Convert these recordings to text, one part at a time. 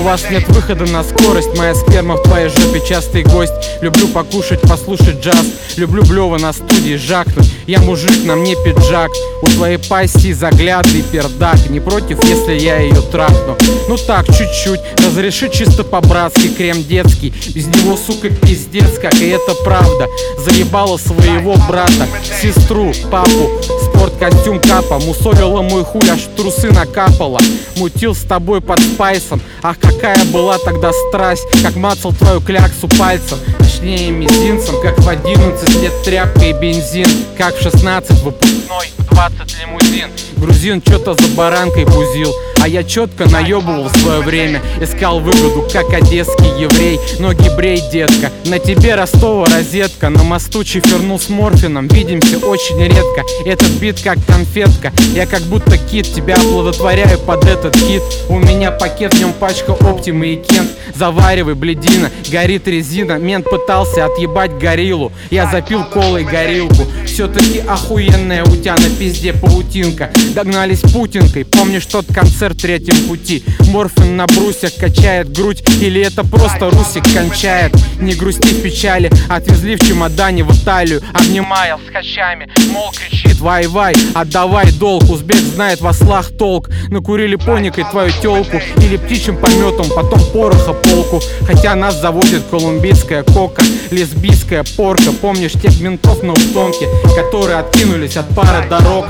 вас нет выхода на скорость. Моя сперма в твоей жопе частый гость. Люблю покушать, послушать джаз. Люблю блёво на студии жахнуть. Я мужик, на мне пиджак. У твоей пасти заглядный пердак. Не против, если я ее трахну? Ну так, чуть-чуть. Разреши чисто по-братски, крем детский. Без него, сука, пиздец, как и это правда. Заебала своего брата, сестру, папу. Спорткостюм капа, мусолила мой хуй, аж в трусы накапала. Мутил с тобой под спайсом. Ах, какая была тогда страсть. Как мацал твою кляксу пальцем, точнее мизинцем. Как в 11 лет тряпка и бензин. Как в 16 выпускной, в 20 лимузин. Грузин чё-то за баранкой бузил, а я четко наебывал в свое время. Искал выгоду, как одесский еврей. Ноги брей, детка, на тебе Ростова розетка. На мосту чифернул с морфином, видимся очень редко. Этот бит как конфетка, я как будто кит. Тебя оплодотворяю под этот хит. У меня пакет, в нем пачка Оптимы и Кент. Заваривай, блядина, горит резина. Мент пытался отъебать гориллу, я запил колой горилку. Все-таки охуенная у тебя на пизде паутинка. Догнались путинкой, помнишь тот концерт в Третьем пути? Морфин на брусьях качает грудь, или это просто Русик кончает? Не грусти в печали, отвезли в чемодане в Италию. Обнимая с хачами, мол, кричит: вай-вай, отдавай долг. Узбек знает в ослах толк. Накурили поникой твою телку или птичьим пометом, потом пороха полку. Хотя нас заводит колумбийская кока, лесбийская порка. Помнишь тех ментов на утонке, которые откинулись от пары дорог?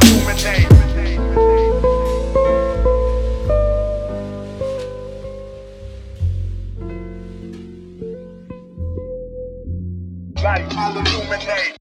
Light, I'll illuminate.